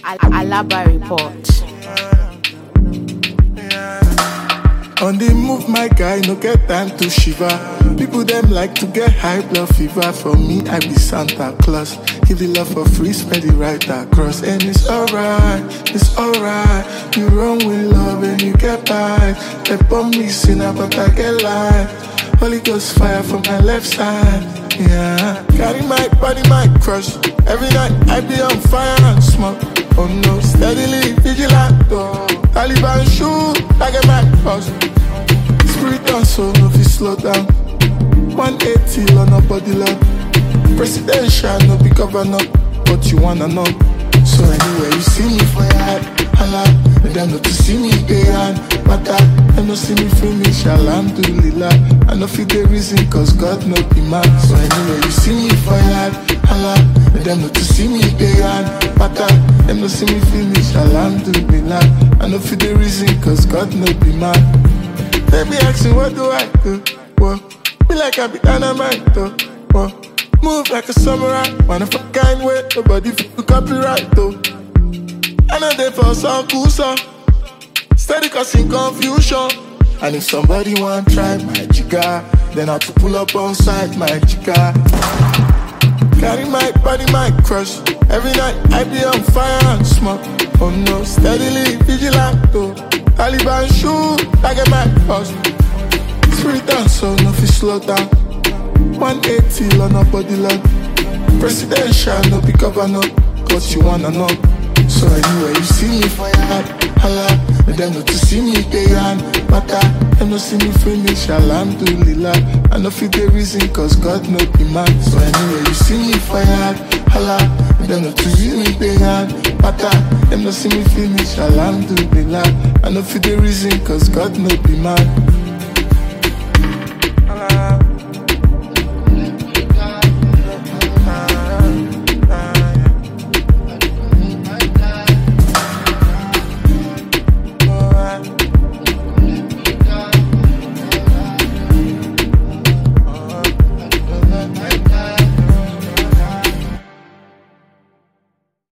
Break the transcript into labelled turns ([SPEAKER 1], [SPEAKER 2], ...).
[SPEAKER 1] Alaba report.
[SPEAKER 2] On the move, my guy, no get time to shiver. People them like to get high blood fever. For me, I be Santa Claus. Give the love for free, spread it right across. And it's alright, it's alright. You run with love and you get by. They bomb me sinner, but I get light. Holy Ghost fire from my left side. Yeah, carry my body, my crush. Every night I be on fire and smoke. Oh no, steadily vigilant though. Taliban shoot, I get my cross. Spirit and soul, no fi slow down. 180 on a body love. Presidential, no be governor, but you wanna know. So anyway, you see me for your head, holla. And them not to see me day and matter. Them no see me finish, alhamdulillah. I know fi the reason, cause God no be man. So anyway, you see me for your head, holla. And them not to see me day and matter. Them no see me finish, alhamdulillah. I know fi the reason, cause God no be man. They be asking, what do I do? Whoa. Be like I be dynamite, though. Whoa. Move like a samurai. One of a kind way, nobody feel copyright, though. I know they for some cool song. Steady causing confusion. And if somebody want try my jigger, then I have to pull up on side my jigger. Carry my body, my crush. Every night I be on fire and smoke. Oh no, steadily vigilant, though. Taliban shoot, I get my cross. Spirit and soul, no fi slow down. 180 on a body love. Presidential, no be governor, cause you wanna know. So anyway, you see me for your head, holla. And them not to see me day and matter. Them no see me finish, alhamdulillah. I know fi the reason, cause God no be man. So anyway, you see me for your head, holla. And them not to see me day and matter. Them no see me finish, alhamdulillah. I know fi the reason, cause God no be man.